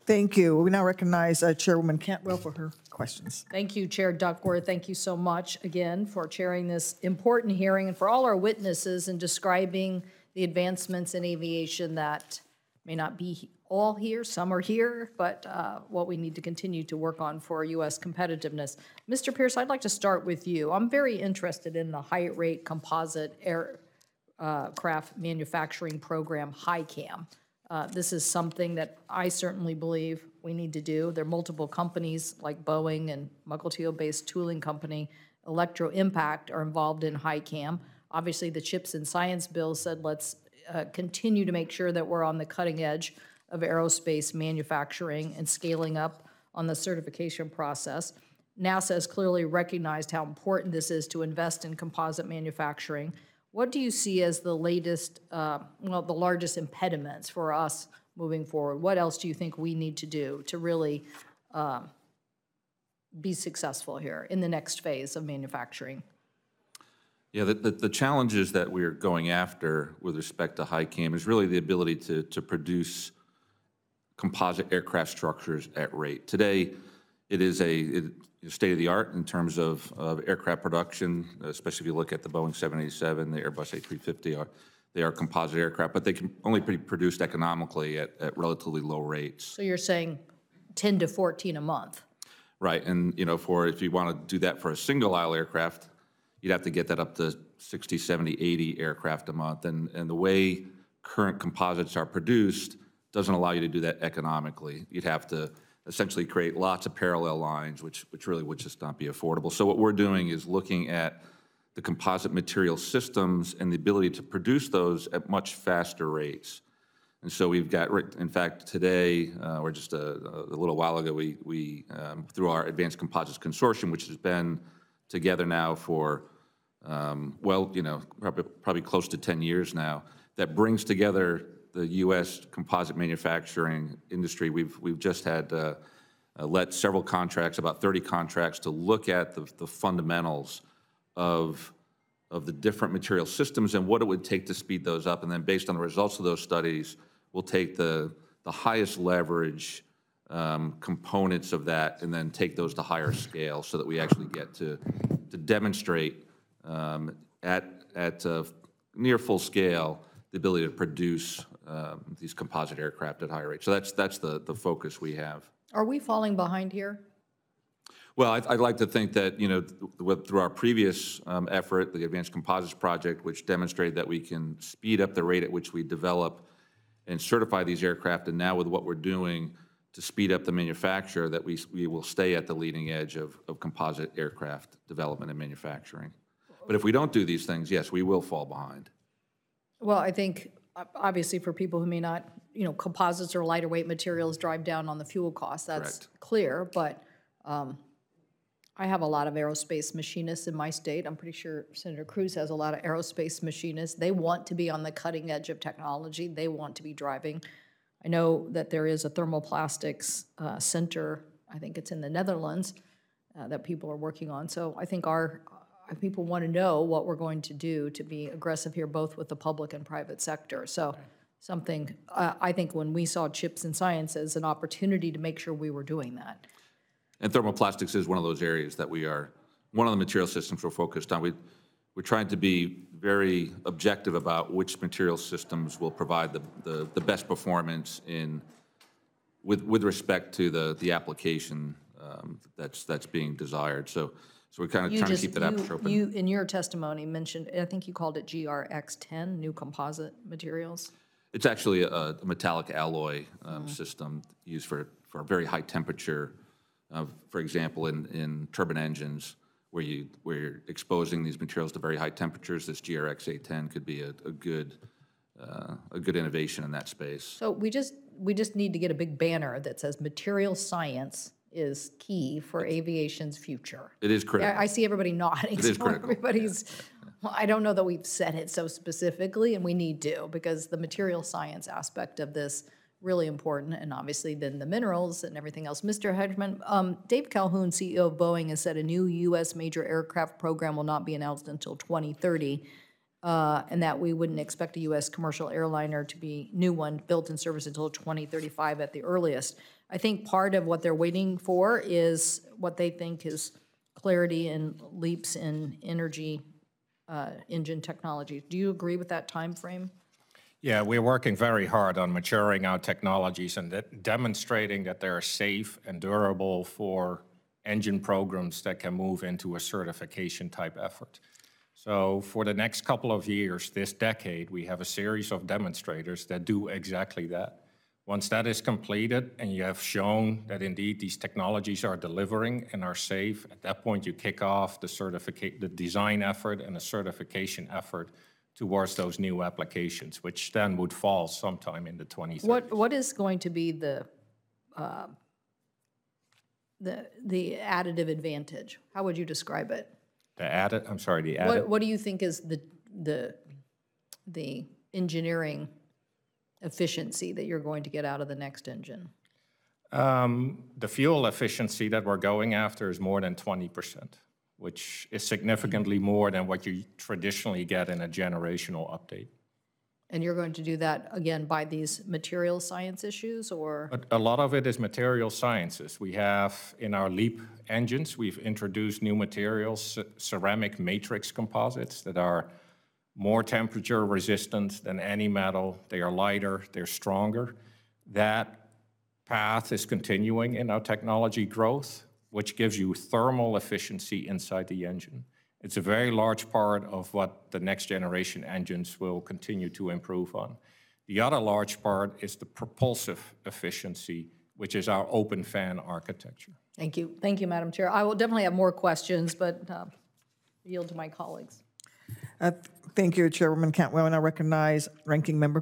Thank you. We now recognize Chairwoman Cantwell for her questions. Thank you, Chair Duckworth. Thank you so much again for chairing this important hearing and for all our witnesses in describing the advancements in aviation that may not be all here, some are here, but what we need to continue to work on for U.S. competitiveness. Mr. Pierce, I'd like to start with you. I'm very interested in the high-rate composite aircraft manufacturing program, HICAM. This is something that I certainly believe we need to do. There are multiple companies like Boeing and Mukilteo-based tooling company, Electro Impact, are involved in HICAM. Obviously, the CHIPS and Science Bill said let's continue to make sure that we're on the cutting edge of aerospace manufacturing and scaling up on the certification process. NASA has clearly recognized how important this is to invest in composite manufacturing. What do you see as the latest, the largest impediments for us moving forward? What else do you think we need to do to really be successful here in the next phase of manufacturing? Yeah, the challenges that we're going after with respect to HICAM is really the ability to produce composite aircraft structures at rate. Today, it is state-of-the-art in terms of aircraft production, especially if you look at the Boeing 787, the Airbus A350. They are composite aircraft, but they can only be produced economically at relatively low rates. So you're saying 10 to 14 a month? Right, and if you want to do that for a single-aisle aircraft, you'd have to get that up to 60, 70, 80 aircraft a month. And the way current composites are produced doesn't allow you to do that economically. You'd have to essentially create lots of parallel lines, which really would just not be affordable. So what we're doing is looking at the composite material systems and the ability to produce those at much faster rates. And so we've got, in fact, today, or just a little while ago, we through our Advanced Composites Consortium, which has been together now for, probably close to 10 years now, that brings together the U.S. composite manufacturing industry. We've just had let several contracts, about 30 contracts, to look at the fundamentals of the different material systems and what it would take to speed those up. And then based on the results of those studies, we'll take the highest leverage components of that and then take those to higher scale so that we actually get to demonstrate at near full scale the ability to produce these composite aircraft at higher rates. So that's the focus we have. Are we falling behind here? Well, I'd like to think that, through our previous effort, the Advanced Composites Project, which demonstrated that we can speed up the rate at which we develop and certify these aircraft, and now with what we're doing to speed up the manufacture, that we will stay at the leading edge of composite aircraft development and manufacturing. But if we don't do these things, yes, we will fall behind. Well, I think, obviously, for people who may not, composites or lighter weight materials drive down on the fuel costs. That's Correct. Clear, but I have a lot of aerospace machinists in my state. I'm pretty sure Senator Cruz has a lot of aerospace machinists. They want to be on the cutting edge of technology. They want to be driving. I know that there is a thermoplastics center, I think it's in the Netherlands, that people are working on. So I think our people want to know what we're going to do to be aggressive here, both with the public and private sector. So something, I think when we saw CHIPS and Science as an opportunity to make sure we were doing that. And thermoplastics is one of those areas that one of the material systems we're focused on. We're trying to be very objective about which material systems will provide the best performance with respect to the application that's being desired. So we're kind of trying to keep that aperture open. You, in your testimony, mentioned, I think you called it GRX10, new composite materials. It's actually a metallic alloy system used for very high temperature. For example, in turbine engines, where you're exposing these materials to very high temperatures, this GRX-A10 could be a good innovation in that space. So we just need to get a big banner that says material science is key for aviation's future. It is critical. I see everybody nodding. It is so critical. Everybody's. Well, I don't know that we've said it so specifically, and we need to, because the material science aspect of this really important, and obviously then the minerals and everything else. Mr. Hedgeman, Dave Calhoun, CEO of Boeing, has said a new U.S. major aircraft program will not be announced until 2030, and that we wouldn't expect a U.S. commercial airliner to be new one built in service until 2035 at the earliest. I think part of what they're waiting for is what they think is clarity and leaps in energy engine technology. Do you agree with that time frame? Yeah, we're working very hard on maturing our technologies and demonstrating that they're safe and durable for engine programs that can move into a certification type effort. So for the next couple of years, this decade, we have a series of demonstrators that do exactly that. Once that is completed and you have shown that indeed these technologies are delivering and are safe, at that point you kick off the design effort and the certification effort towards those new applications, which then would fall sometime in the 2030s. What is going to be the additive advantage? How would you describe it? The What do you think is the engineering efficiency that you're going to get out of the next engine? The fuel efficiency that we're going after is more than 20%, which is significantly more than what you traditionally get in a generational update. And you're going to do that, again, by these material science issues, or? A lot of it is material sciences. We have, in our LEAP engines, we've introduced new materials, ceramic matrix composites that are more temperature resistant than any metal. They are lighter, they're stronger. That path is continuing in our technology growth, which gives you thermal efficiency inside the engine. It's a very large part of what the next generation engines will continue to improve on. The other large part is the propulsive efficiency, which is our open fan architecture. Thank you. Thank you, Madam Chair. I will definitely have more questions, but yield to my colleagues. Thank you, Chairwoman Cantwell, and I recognize Ranking Member